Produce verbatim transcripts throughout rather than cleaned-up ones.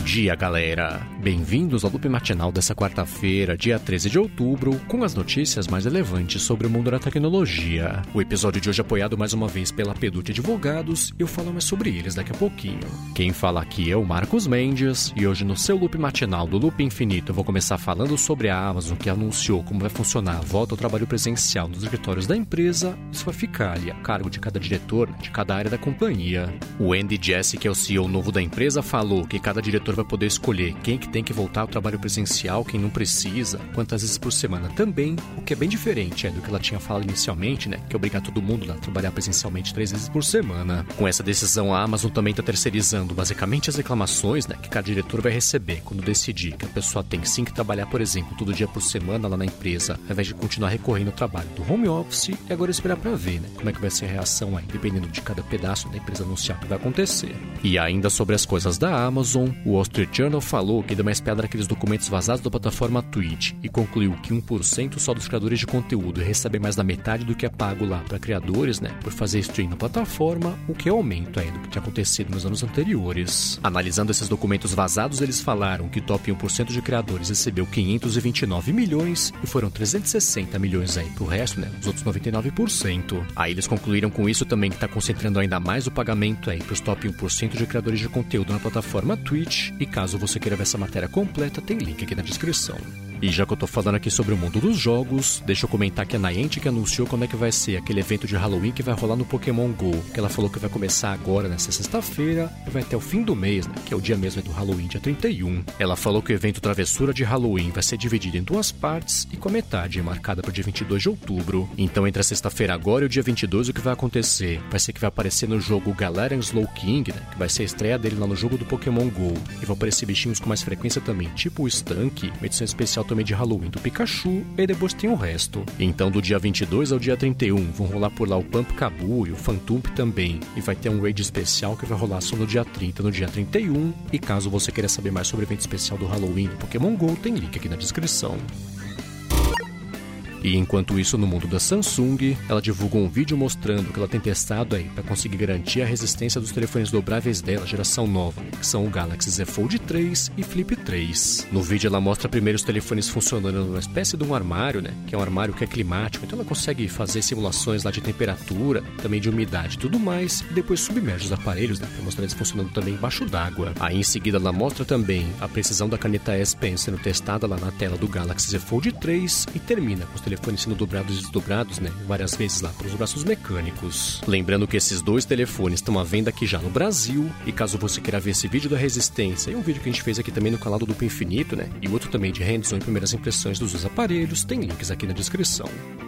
dia, galera! Bem-vindos ao Loop Matinal dessa quarta-feira, dia treze de outubro, com as notícias mais relevantes sobre o mundo da tecnologia. O episódio de hoje é apoiado mais uma vez pela Pedute Advogados e eu falo mais sobre eles daqui a pouquinho. Quem fala aqui é o Marcos Mendes e hoje no seu Loop Matinal do Loop Infinito eu vou começar falando sobre a Amazon, que anunciou como vai funcionar a volta ao trabalho presencial nos escritórios da empresa. Isso vai ficar ali a cargo de cada diretor, de cada área da companhia. O Andy Jassy, que é o C E O novo da empresa, falou que cada diretor vai poder escolher quem que tem que voltar ao trabalho presencial, quem não precisa, quantas vezes por semana também, o que é bem diferente é, do que ela tinha falado inicialmente, né, que é obrigar todo mundo a trabalhar presencialmente três vezes por semana. Com essa decisão, a Amazon também está terceirizando basicamente as reclamações, né, que cada diretor vai receber quando decidir que a pessoa tem sim que trabalhar, por exemplo, todo dia por semana lá na empresa, ao invés de continuar recorrendo ao trabalho do home office, e agora esperar para ver, né, como é que vai ser a reação aí, dependendo de cada pedaço da empresa anunciar o que vai acontecer. E ainda sobre as coisas da Amazon, o Wall Street Journal falou que deu uma espiada naqueles documentos vazados da plataforma Twitch e concluiu que um por cento só dos criadores de conteúdo recebem mais da metade do que é pago lá para criadores, né, por fazer stream na plataforma, o que é aumento aí do que tinha acontecido nos anos anteriores. Analisando esses documentos vazados, eles falaram que o top um por cento de criadores recebeu quinhentos e vinte e nove milhões e foram trezentos e sessenta milhões aí pro resto, né, os outros noventa e nove por cento. Aí eles concluíram com isso também que está concentrando ainda mais o pagamento aí pros top um por cento de criadores de conteúdo na plataforma Twitch, e caso você queira ver essa matéria completa, tem link aqui na descrição. E já que eu tô falando aqui sobre o mundo dos jogos, deixa eu comentar que a Niantic anunciou como é que vai ser aquele evento de Halloween que vai rolar no Pokémon GO, que ela falou que vai começar agora nessa sexta-feira e vai até o fim do mês, né, que é o dia mesmo do Halloween, dia trinta e um. Ela falou que o evento Travessura de Halloween vai ser dividido em duas partes e com a metade marcada para o dia vinte e dois de outubro. Então entre a sexta-feira agora e o dia vinte e dois, o que vai acontecer? Vai ser que vai aparecer no jogo Galarian Slowking, né, que vai ser a estreia dele lá no jogo do Pokémon GO, e vão aparecer bichinhos com mais frequência também, tipo o Stunk, uma edição especial também de Halloween do Pikachu, e depois tem o resto. Então do dia vinte e dois ao dia trinta e um vão rolar por lá o Pump Kabu e o Phantump também, e vai ter um raid especial que vai rolar só no dia trinta, no dia trinta e um, e caso você queira saber mais sobre o evento especial do Halloween do Pokémon GO, tem link aqui na descrição. E enquanto isso, no mundo da Samsung, ela divulgou um vídeo mostrando que ela tem testado aí para conseguir garantir a resistência dos telefones dobráveis dela, geração nova, que são o Galaxy Z Fold três e Flip três. No vídeo ela mostra primeiro os telefones funcionando numa espécie de um armário, né, que é um armário que é climático, então ela consegue fazer simulações lá de temperatura, também de umidade e tudo mais, e depois submerge os aparelhos, né, para mostrar eles funcionando também embaixo d'água. Aí em seguida ela mostra também a precisão da caneta S Pen sendo testada lá na tela do Galaxy Z Fold três e termina com os telefones sendo dobrados e desdobrados, né, várias vezes lá pelos braços mecânicos. Lembrando que esses dois telefones estão à venda aqui já no Brasil, e caso você queira ver esse vídeo da resistência e um vídeo que a gente fez aqui também no canal do Loop Infinito, né, e outro também de hands-on e primeiras impressões dos dois aparelhos, tem links aqui na descrição.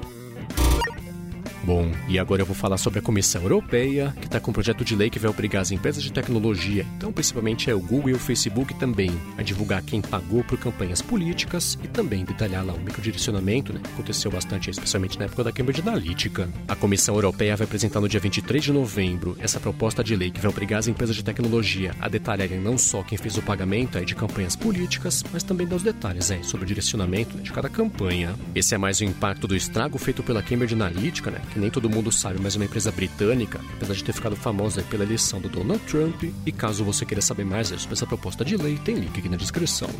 Bom, e agora eu vou falar sobre a Comissão Europeia, que está com um projeto de lei que vai obrigar as empresas de tecnologia, então principalmente é o Google e o Facebook também, a divulgar quem pagou por campanhas políticas e também detalhar lá o microdirecionamento, né, que aconteceu bastante, especialmente na época da Cambridge Analytica. A Comissão Europeia vai apresentar no dia vinte e três de novembro essa proposta de lei que vai obrigar as empresas de tecnologia a detalharem não só quem fez o pagamento aí de campanhas políticas, mas também dar os detalhes aí sobre o direcionamento, né, de cada campanha. Esse é mais um impacto do estrago feito pela Cambridge Analytica, né, que nem todo mundo sabe, mas é uma empresa britânica, apesar de ter ficado famosa pela eleição do Donald Trump, e caso você queira saber mais sobre essa proposta de lei, tem link aqui na descrição.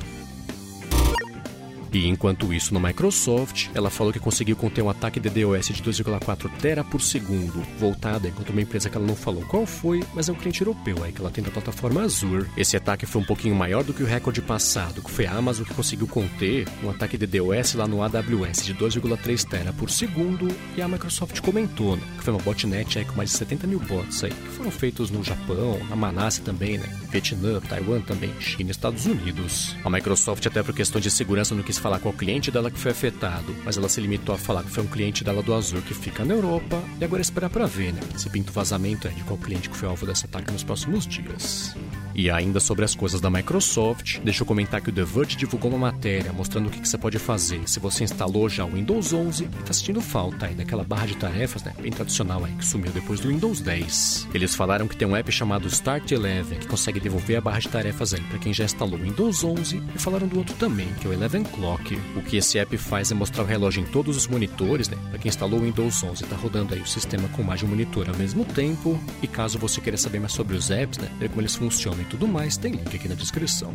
E enquanto isso, no Microsoft, ela falou que conseguiu conter um ataque de DDoS de dois vírgula quatro tera por segundo, voltada contra uma empresa que ela não falou qual foi, mas é um cliente europeu aí que ela tem da plataforma Azure. Esse ataque foi um pouquinho maior do que o recorde passado, que foi a Amazon que conseguiu conter um ataque de DDoS lá no A W S de dois vírgula três tera por segundo, e a Microsoft comentou, né, que foi uma botnet aí com mais de setenta mil bots aí, que foram feitos no Japão, na Malásia também, né, Vietnã, Taiwan também, China e Estados Unidos. A Microsoft, até por questão de segurança, não quis falar qual cliente dela que foi afetado, mas ela se limitou a falar que foi um cliente dela do Azure que fica na Europa, e agora esperar pra ver, né, se pinta o vazamento é de qual cliente que foi alvo desse ataque nos próximos dias. E ainda sobre as coisas da Microsoft, deixa eu comentar que o The Verge divulgou uma matéria mostrando o que, que você pode fazer se você instalou já o Windows onze e tá sentindo falta aí daquela barra de tarefas, né, bem tradicional aí que sumiu depois do Windows dez. Eles falaram que tem um app chamado Start Eleven que consegue devolver a barra de tarefas aí para quem já instalou o Windows onze, e falaram do outro também, que é o Eleven Clock. O que esse app faz é mostrar o relógio em todos os monitores, né, para quem instalou o Windows onze e tá rodando aí o sistema com mais de um monitor ao mesmo tempo, e caso você queira saber mais sobre os apps, né, ver como eles funcionam tudo mais, tem link aqui na descrição.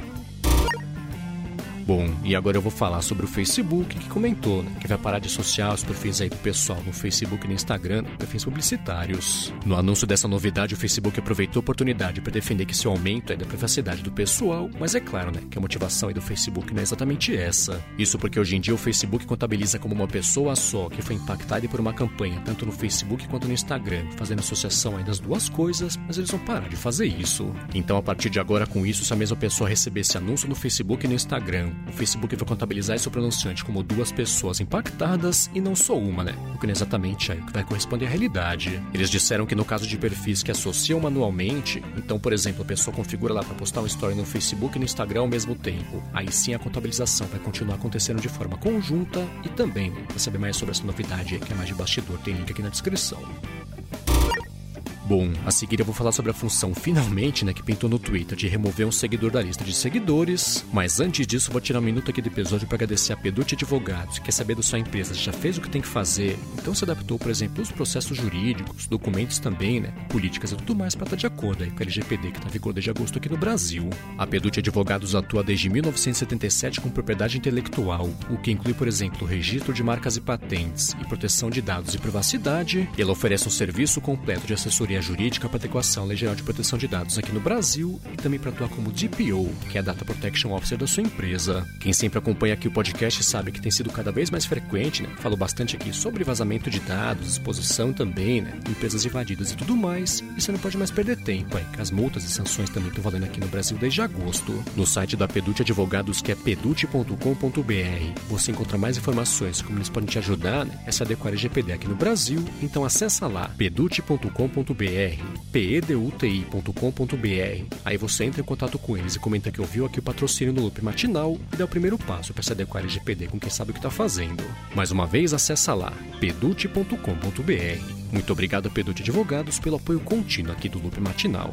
Bom, e agora eu vou falar sobre o Facebook, que comentou, né, que vai parar de associar os perfis aí do pessoal no Facebook e no Instagram a perfis publicitários. No anúncio dessa novidade, o Facebook aproveitou a oportunidade para defender que esse aumento é da privacidade do pessoal, mas é claro, né, que a motivação aí do Facebook não é exatamente essa. Isso porque hoje em dia o Facebook contabiliza como uma pessoa só que foi impactada por uma campanha, tanto no Facebook quanto no Instagram, fazendo associação aí das duas coisas, mas eles vão parar de fazer isso. Então, a partir de agora, com isso, se a mesma pessoa receber esse anúncio no Facebook e no Instagram, o Facebook vai contabilizar esse pronunciante como duas pessoas impactadas e não só uma, né? O que não é exatamente aí o que vai corresponder à realidade. Eles disseram que no caso de perfis que associam manualmente, então, por exemplo, a pessoa configura lá para postar uma story no Facebook e no Instagram ao mesmo tempo, aí sim a contabilização vai continuar acontecendo de forma conjunta e também, né, para saber mais sobre essa novidade aí, que é mais de bastidor, tem link aqui na descrição. Bom, a seguir eu vou falar sobre a função, finalmente, né, que pintou no Twitter, de remover um seguidor da lista de seguidores. Mas antes disso, vou tirar um minuto aqui do episódio para agradecer a Peducci Advogados, que quer saber da sua empresa se já fez o que tem que fazer, então se adaptou, por exemplo, aos processos jurídicos, documentos também, né, políticas e tudo mais para estar de acordo aí com a L G P D que está em vigor desde agosto aqui no Brasil. A Peducci Advogados atua desde mil novecentos e setenta e sete com propriedade intelectual, o que inclui, por exemplo, o registro de marcas e patentes e proteção de dados e privacidade. E ela oferece um serviço completo de assessoria jurídica para adequação à Lei Geral de Proteção de Dados aqui no Brasil e também para atuar como D P O, que é a Data Protection Officer da sua empresa. Quem sempre acompanha aqui o podcast sabe que tem sido cada vez mais frequente, né? Falo bastante aqui sobre vazamento de dados, exposição também, né? Empresas invadidas e tudo mais. E você não pode mais perder tempo, aí, que as multas e sanções também estão valendo aqui no Brasil desde agosto. No site da Peducci Advogados, que é peducci ponto com ponto b r, você encontra mais informações como eles podem te ajudar, né, a se adequar ao L G P D aqui no Brasil. Então acessa lá, peducci ponto com ponto b r, p e d u t i ponto com ponto b r. Aí você entra em contato com eles e comenta que ouviu aqui o patrocínio no Loop Matinal e dá o primeiro passo para se adequar ao L G P D com quem sabe o que está fazendo. Mais uma vez, acessa lá, peducci ponto com ponto b r. Muito obrigado a Peducci Advogados pelo apoio contínuo aqui do Loop Matinal.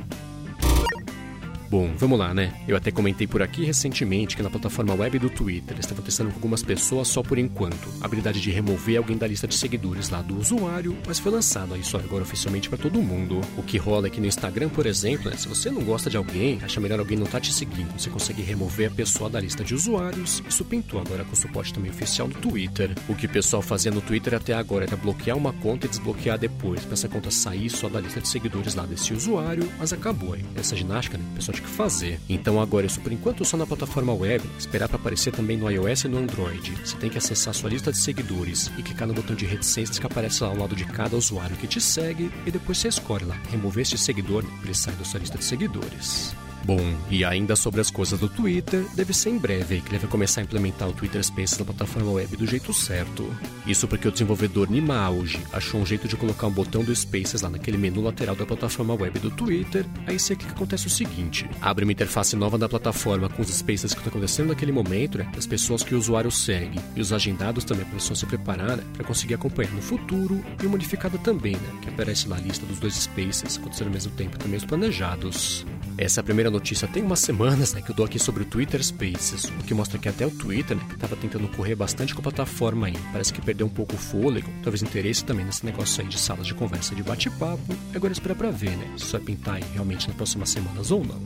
Bom, vamos lá, né? Eu até comentei por aqui recentemente que na plataforma web do Twitter eles estavam testando com algumas pessoas só por enquanto a habilidade de remover alguém da lista de seguidores lá do usuário, mas foi lançado aí só agora oficialmente para todo mundo. O que rola é que no Instagram, por exemplo, né, se você não gosta de alguém, acha melhor alguém não tá te seguindo, você consegue remover a pessoa da lista de usuários. Isso pintou agora com suporte também oficial no Twitter. O que o pessoal fazia no Twitter até agora era bloquear uma conta e desbloquear depois, para essa conta sair só da lista de seguidores lá desse usuário, mas acabou aí. Essa ginástica, né, que o pessoal tinha que fazer. Então agora isso por enquanto só na plataforma web, esperar para aparecer também no iOS e no Android. Você tem que acessar sua lista de seguidores e clicar no botão de reticências que aparece lá ao lado de cada usuário que te segue e depois você escolhe lá, remover esse seguidor para ele sair da sua lista de seguidores. Bom, e ainda sobre as coisas do Twitter, deve ser em breve aí que ele vai começar a implementar o Twitter Spaces na plataforma web do jeito certo. Isso porque o desenvolvedor Nima Auge achou um jeito de colocar um botão do Spaces lá naquele menu lateral da plataforma web do Twitter. Aí sei que acontece o seguinte: abre uma interface nova da plataforma com os Spaces que estão acontecendo naquele momento, né, das pessoas que o usuário segue, e os agendados também para a pessoa se preparar, né, para conseguir acompanhar no futuro, e o modificado também, né, que aparece lá a lista dos dois Spaces acontecendo ao mesmo tempo, também os planejados. Essa é a primeira notícia tem umas semanas, né, que eu dou aqui sobre o Twitter Spaces, o que mostra que até o Twitter, né, que estava tentando correr bastante com a plataforma aí, parece que perdeu um pouco o fôlego, talvez interesse também nesse negócio aí de salas de conversa, de bate-papo. Agora esperar pra ver, né, se isso vai pintar aí realmente nas próximas semanas ou não.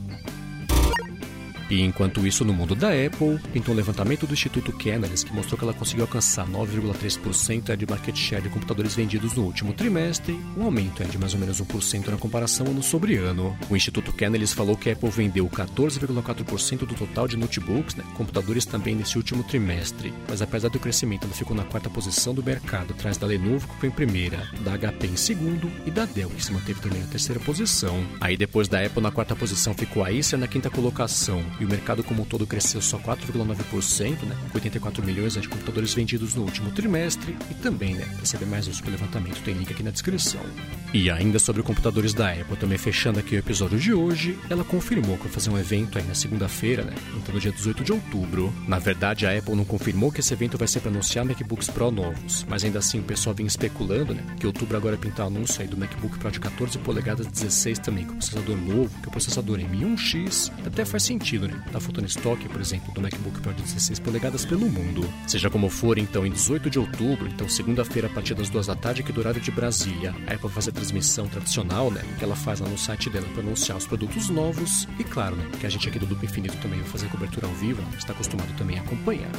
E enquanto isso, no mundo da Apple, pintou um levantamento do Instituto Canalys que mostrou que ela conseguiu alcançar nove vírgula três por cento de market share de computadores vendidos no último trimestre, um aumento de mais ou menos um por cento na comparação ano sobre ano. O Instituto Canalys falou que a Apple vendeu quatorze vírgula quatro por cento do total de notebooks, né, computadores também nesse último trimestre, mas apesar do crescimento ela ficou na quarta posição do mercado, atrás da Lenovo, que foi em primeira, da H P em segundo e da Dell, que se manteve também na terceira posição. Aí depois da Apple na quarta posição ficou a Acer na quinta colocação, e o mercado como um todo cresceu só quatro vírgula nove por cento, né, com oitenta e quatro milhões de computadores vendidos no último trimestre, e também, né, para saber mais sobre o levantamento tem link aqui na descrição. E ainda sobre computadores da Apple, também fechando aqui o episódio de hoje, ela confirmou que vai fazer um evento aí na segunda-feira, né, então no dia dezoito de outubro. Na verdade, a Apple não confirmou que esse evento vai ser para anunciar MacBooks Pro novos, mas ainda assim o pessoal vinha especulando, né, que outubro agora pintar o anúncio aí do MacBook Pro de quatorze polegadas dezesseis também, com processador novo, que é o processador M um X, até faz sentido, né? Tá faltando estoque, por exemplo, do MacBook Pro de dezesseis polegadas pelo mundo. Seja como for, então, em dezoito de outubro, então segunda-feira a partir das duas da tarde aqui do horário de Brasília, a Apple vai fazer a transmissão tradicional, né? Que ela faz lá no site dela para anunciar os produtos novos. E claro, né? Que a gente aqui do Loop Infinito também vai fazer a cobertura ao vivo, né? Está acostumado também a acompanhar.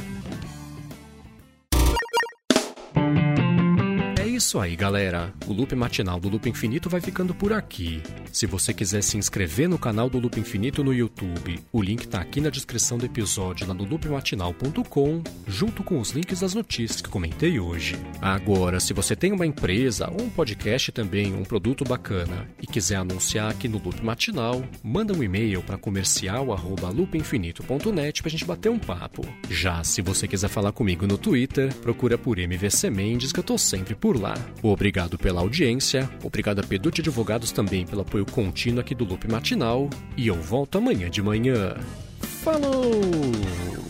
É isso aí, galera. O Loop Matinal do Loop Infinito vai ficando por aqui. Se você quiser se inscrever no canal do Loop Infinito no YouTube, o link tá aqui na descrição do episódio lá no loop matinal ponto com, junto com os links das notícias que comentei hoje. Agora, se você tem uma empresa ou um podcast também, um produto bacana, e quiser anunciar aqui no Loop Matinal, manda um e-mail para comercial arroba loop infinito ponto net pra gente bater um papo. Já se você quiser falar comigo no Twitter, procura por M V C Mendes, que eu tô sempre por lá. Obrigado pela audiência, obrigado a Pedute Advogados também pelo apoio contínuo aqui do Loop Matinal, e eu volto amanhã de manhã. Falou!